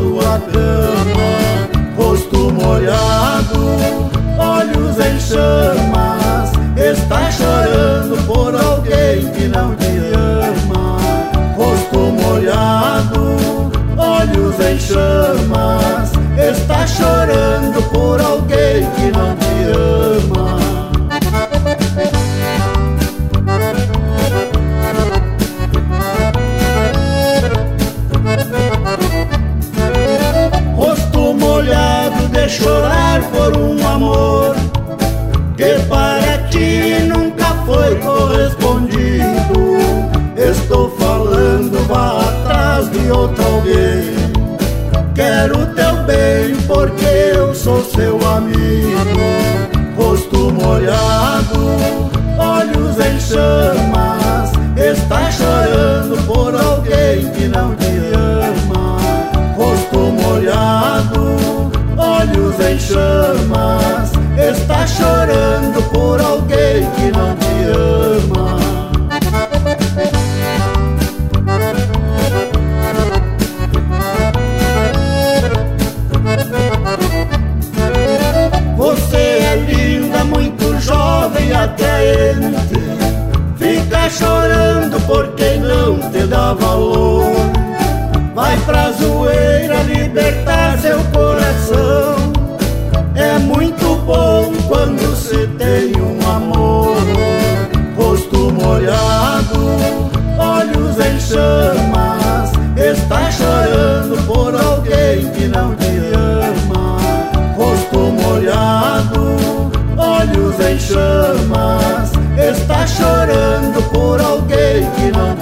sua cama. Rosto molhado, olhos em chamas, está chorando por alguém que não te ama. Rosto molhado, olhos em chamas, está chorando por alguém que não te ama. Rosto molhado de chorar por um amor que para ti nunca foi correspondido. Estou falando, vá atrás de outro alguém. Quero teu bem porque eu sou seu amigo. Rosto molhado, olhos em chamas, está chorando por alguém que não te ama. Rosto molhado, olhos em chamas, está chorando por alguém que não te ama. Você é linda, muito jovem, atraente, fica chorando por quem não te dá valor. Vai pra zoeira libertar seu coração. É muito bom quando se tem um amor. Rosto molhado, olhos em chamas, está chorando por alguém que não te ama. Rosto molhado, olhos em chamas, está chorando por alguém que não